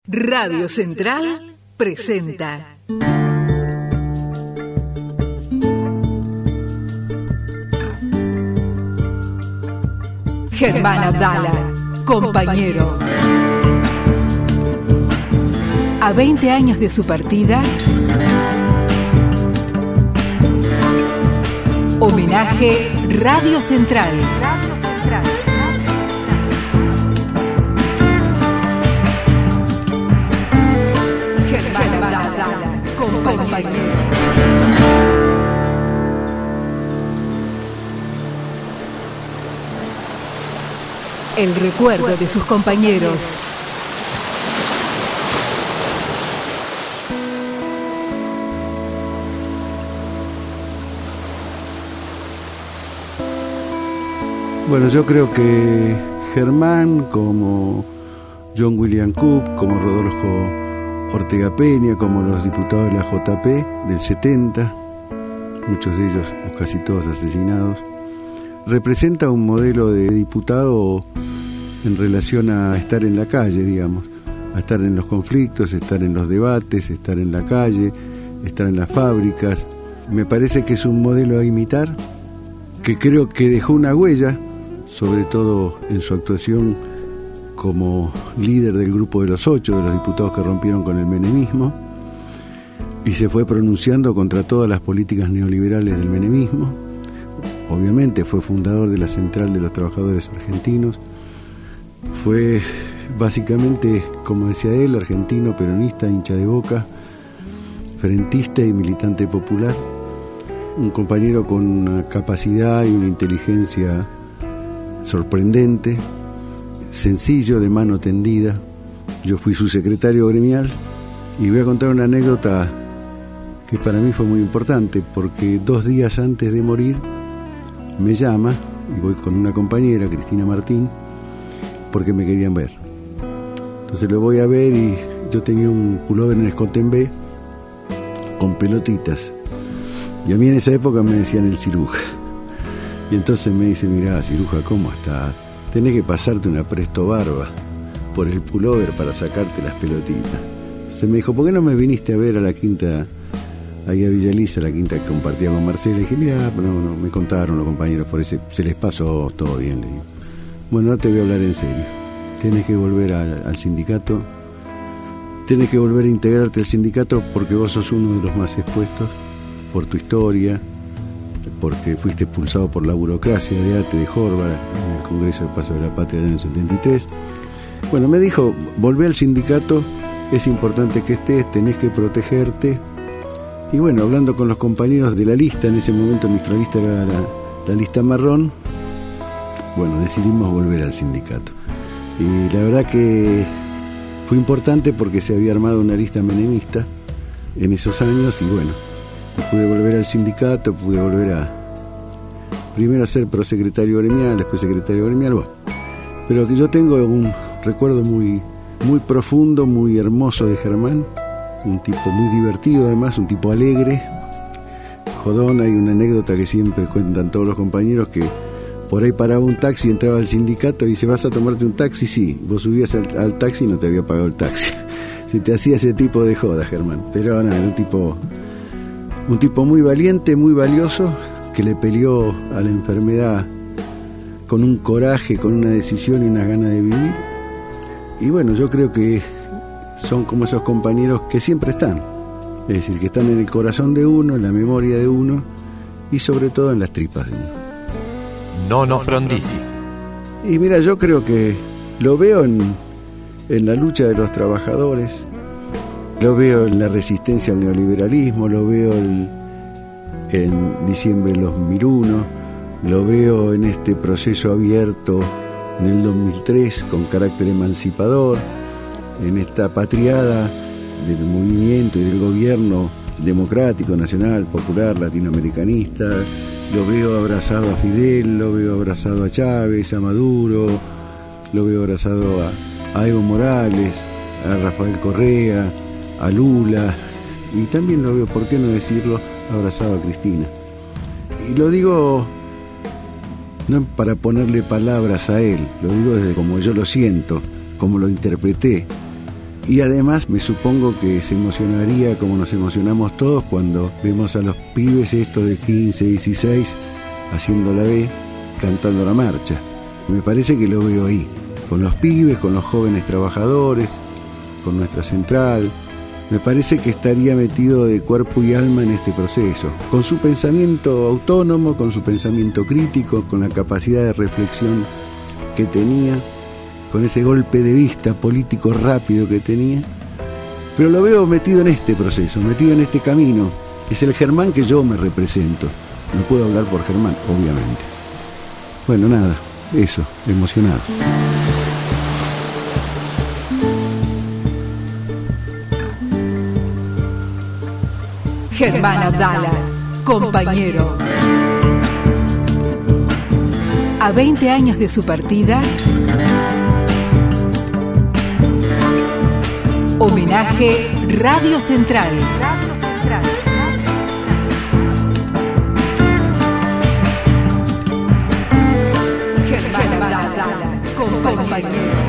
Radio Central presenta Germán Abdala, compañero. A 20 años de su partida, homenaje Radio Central. Germán Abdala, compañero. El recuerdo de sus compañeros. Bueno, yo creo que Germán, como John William Coop, como Rodolfo Ortega Peña, como los diputados de la JP del 70, muchos de ellos, o casi todos asesinados, representa un modelo de diputado en relación a estar en la calle, digamos, a estar en los conflictos, estar en los debates, estar en la calle, estar en las fábricas. Me parece que es un modelo a imitar, que creo que dejó una huella, sobre todo en su actuación como líder del grupo de los 8, de los diputados que rompieron con el menemismo, y se fue pronunciando contra todas las políticas neoliberales del menemismo. Obviamente fue fundador de la Central de los Trabajadores Argentinos, fue básicamente, como decía él, argentino, peronista, hincha de Boca, frentista y militante popular, un compañero con una capacidad y una inteligencia sorprendente, sencillo, de mano tendida. Yo fui su secretario gremial y voy a contar una anécdota que para mí fue muy importante, porque 2 días antes de morir me llama y voy con una compañera, Cristina Martín, porque me querían ver. Entonces lo voy a ver y yo tenía un pullover en escote en B con pelotitas, y a mí en esa época me decían el ciruja, y entonces me dice: mirá, ciruja, ¿cómo estás? Tenés que pasarte una presto barba por el pullover para sacarte las pelotitas. Entonces me dijo: ¿por qué no me viniste a ver a la quinta, ahí a Villa Elisa, la quinta que compartía con Marcela? Y dije: mirá, no, me contaron los compañeros, por eso se les pasó, todo bien, le digo. Bueno, no te voy a hablar en serio. Tienes que volver al sindicato. Tienes que volver a integrarte al sindicato porque vos sos uno de los más expuestos por tu historia, porque fuiste expulsado por la burocracia de ATE de Horvath en el Congreso de Paso de la Patria en el 73. Bueno, me dijo: volvé al sindicato, es importante que estés, tenés que protegerte. Y bueno, hablando con los compañeros de la lista, en ese momento nuestra lista era la lista marrón, bueno, decidimos volver al sindicato. Y la verdad que fue importante porque se había armado una lista menemista en esos años, y bueno, pude volver al sindicato, pude volver primero a ser prosecretario gremial, después secretario gremial, bueno. Pero que yo tengo un recuerdo muy, muy profundo, muy hermoso de Germán, un tipo muy divertido, además, un tipo alegre, jodón. Hay una anécdota que siempre cuentan todos los compañeros, que por ahí paraba un taxi, entraba al sindicato y dice: ¿vas a tomarte un taxi? Sí. Vos subías al taxi y no te había pagado el taxi. Se te hacía ese tipo de joda, Germán. Pero no, era un tipo muy valiente, muy valioso, que le peleó a la enfermedad con un coraje, con una decisión y unas ganas de vivir. Y bueno, yo creo que son como esos compañeros que siempre están, es decir, que están en el corazón de uno, en la memoria de uno y sobre todo en las tripas de uno. Nono Frondizi. Y mira, yo creo que lo veo en la lucha de los trabajadores, lo veo en la resistencia al neoliberalismo, lo veo en diciembre de 2001, lo veo en este proceso abierto en el 2003 con carácter emancipador, en esta patriada del movimiento y del gobierno democrático, nacional, popular, latinoamericanista. Lo veo abrazado a Fidel, lo veo abrazado a Chávez, a Maduro, lo veo abrazado a Evo Morales, a Rafael Correa, a Lula, y también lo veo, por qué no decirlo, abrazado a Cristina. Y lo digo no para ponerle palabras a él, lo digo desde como yo lo siento, como lo interpreté, Y además me supongo que se emocionaría como nos emocionamos todos cuando vemos a los pibes estos de 15, 16 haciendo la B, cantando la marcha. Me parece que lo veo ahí, con los pibes, con los jóvenes trabajadores, con nuestra central. Me parece que estaría metido de cuerpo y alma en este proceso, con su pensamiento autónomo, con su pensamiento crítico, con la capacidad de reflexión que tenía, con ese golpe de vista político rápido que tenía. Pero lo veo metido en este proceso, metido en este camino. Es el Germán que yo me represento. No puedo hablar por Germán, obviamente. Bueno, nada, eso, emocionado. Germán Abdala, compañero. A 20 años de su partida, homenaje Radio Central. Germán Abdala, compañero.